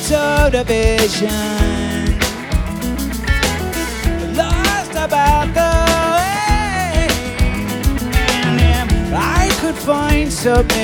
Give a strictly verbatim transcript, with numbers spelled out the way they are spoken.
of the vision, lost about the way. And if I could find something